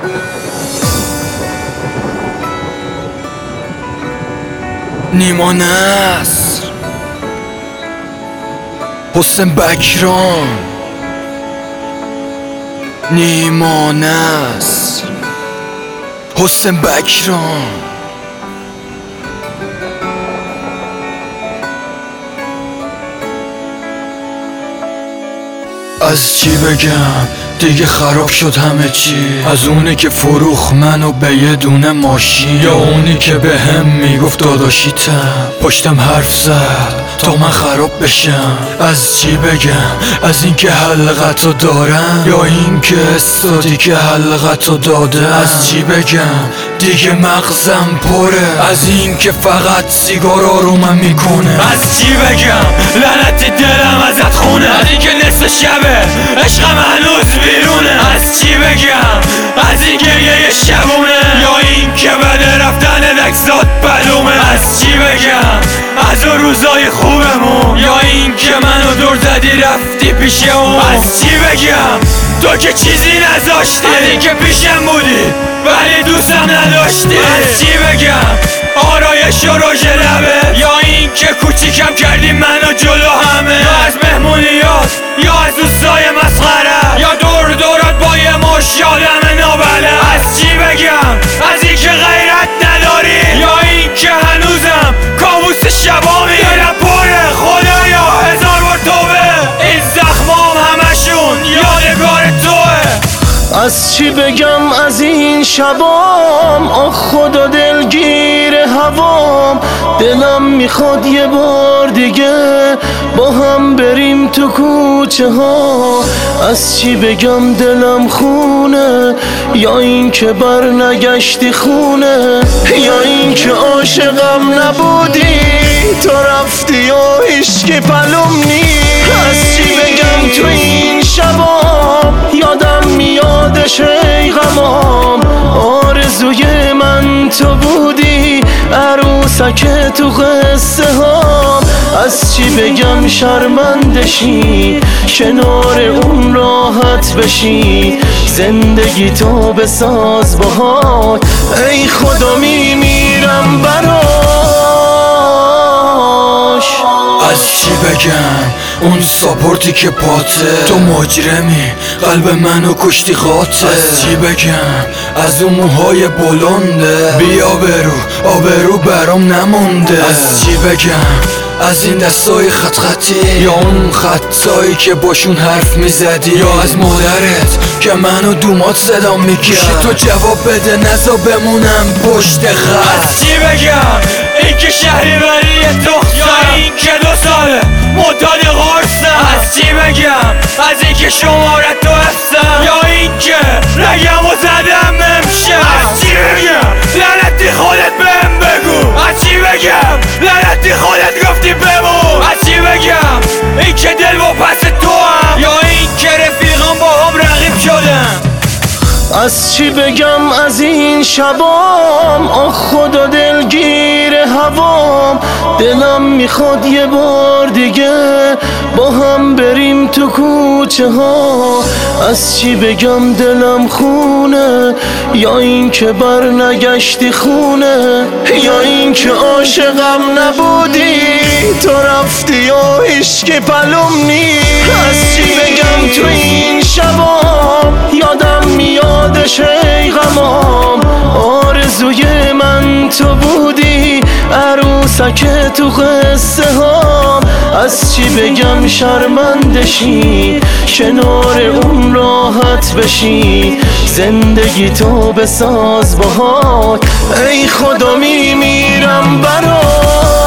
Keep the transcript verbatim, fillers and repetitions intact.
نیما نصر، حسین بکرام، نیما نصر، حسین بکرام. از چی بگم دیگه خراب شد همه چی، از اونی که فروخ منو به یه دونه ماشین، یا اونی که به هم میگفت داداشیتم پشتم حرف زد تا من خراب بشم. از چی بگم، از این که حلقتو دارم یا این که استادی که حلقتو داده. از چی بگم دیگه مغزم پره، از این که فقط سیگار آرومم میکنه. از چی بگم لعنت دلم ازت خونه، از این که نصف شبه عشقم هنوز بیرونه. از چی بگم از این گریه شبونه، یا این که بده رفتن دکزاد بلومه. از چی بگم از اون روزای خوبمون، یا این که منو دور زدی رفتی پیش اون. از چی بگم تو که چیزی نذاشتی، از این که پیشم بودی ولی دوستم نداشتی. از چی بگم آرایش و رژ لبه، یا این که کوچیکم کردی منو جلو همه. یا از مهمونیات یا از دوستای مسخره، یا دور دورت با یه مش یادم نابله. از چی بگم از این که غیرت نداری، یا این که هنوزم کابوس شبامی. دلم پره خدایا هزار بار توبه، این زخمام همشون یادگار توه. از چی بگم از این شبام، آخ خدا دلگیر هوام. دلم میخواد یه بار دیگه با هم بریم تو کوچه ها. از چی بگم دلم خونه، یا این که بر نگشتی خونه، یا این که عاشقم نبودی تو رفتی و هیچکی پلوم نی. از چی بگم تو این شبام یادم میادش ای غمام، آرزوی من تو بودی عروسک تو قصه هام. از چی بگم شرمندشی کنار اون راحت بشی، زندگی تو بساز باهات ای خدا میمیرم براش. از چی بگم اون ساپورتی که پاته، تو مجرمی قلب منو کشتی قاطع. از چی بگم از اون موهای بلنده، بیا برو آبرو برام نمونده. از چی بگم از این دستای خط خطی، یا اون خطایی که باشون حرف میزدی، یا از مادرت که منو دومات صدا میکرد. تو جواب بده نزا بمونم پشت خط. از چی بگم این که شهری بری تخت، یا این که دو ساله معتاد قرصم. از چی بگم از این که شمارت تو حفظم، یا این که رگم و زدم امشب. از چی بگم لعنتی خودت بهم بگو، از چی بگم لعنتی خودت گفتی بمون. از چی بگم این که دل و پس تو هم، یا این که رفیقم با هم رقیب شدن. از چی بگم از این شبام، آخ خدا دلگیر هوام. دلم میخواد یه بار دیگه با هم بریم تو کوچه ها. از چی بگم دلم خونه، یا این که بر نگشتی خونه، یا این که عاشقم نبودی تو رفتی و هیچکی پلوم نی. از چی بگم تو این شبام یادم میادش ای غمام، آرزوی من تو بودی عروسک تو قصه هام. از چی بگم شرمندشی کنار اون راحت بشی، زندگی تو بساز باهات ای خدا میمیرم براش.